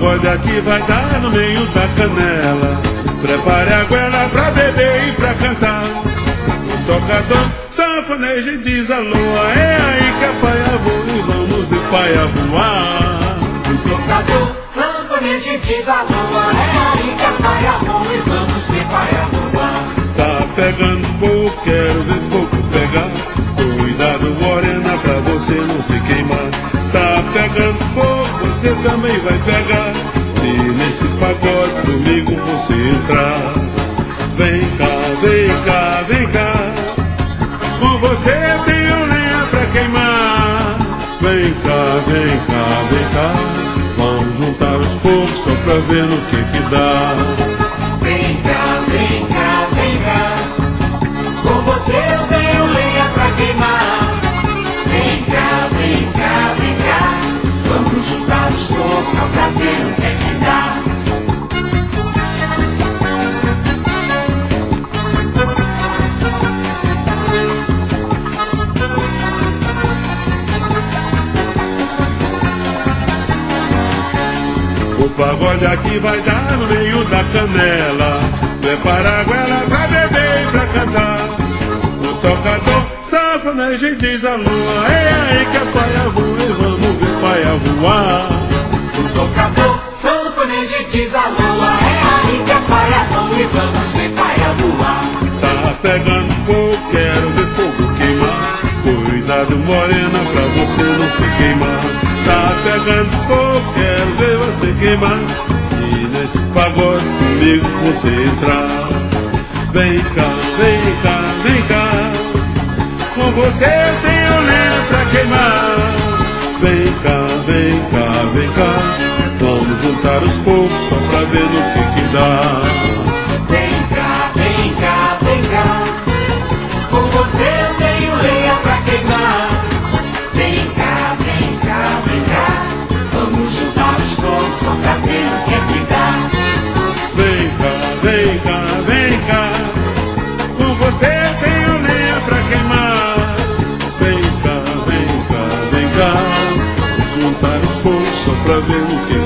pagode aqui vai dar no meio da canela. Prepare a goela pra beber e pra cantar. O tocador sanfoneja e diz alô, é aí que a paia voa e vamos de paia voar. O tocador sanfoneja e diz alô, é aí que a paia voa e vamos de paia voar. Tá pegando fogo, quero ver fogo pegar. Cuidado, morena, pra você não se queimar. Tá pegando fogo, você também vai pegar. Se nesse pagode comigo você entrar. Vem cá, vem cá, vem cá. Com você tenho lenha pra queimar. Vem cá, vem cá, vem cá. Vamos juntar os fogos só pra ver no que dá. Vem cá, vem cá, vem cá. Com você eu tenho lenha pra queimar. Vem cá, vem cá, vem cá. Vamos juntar os fogos só pra ver o que dá. O pagode aqui vai dar no meio da canela. Prepara a goela pra beber e pra cantar. O tocador sanfoneja e diz a lua, é aí que a paia voa e vamos ver paia voar. O tocador sanfoneja e diz a lua, é aí que a paia voa e vamos ver paia voar. Tá pegando fogo, quero ver fogo queimar. Cuidado, morena, pra você não se queimar. Tá pegando fogo, quero ver você queimar. E nesse pagode comigo você entrar. Vem cá, vem cá, vem cá. Com você tenho lenha pra queimar. Vem cá, vem cá, vem cá. Vamos juntar os fogos só pra ver no que dá. Vem cá, vem cá, vem cá. Com você eu tenho lenha pra queimar. Vem cá, vem cá, vem cá. Vamos juntar os fogos só pra ver o que dá. Vem cá, vem cá, vem cá. Com você tenho lenha pra queimar. Vem cá, vem cá, vem cá. Juntar os fogos só pra ver o que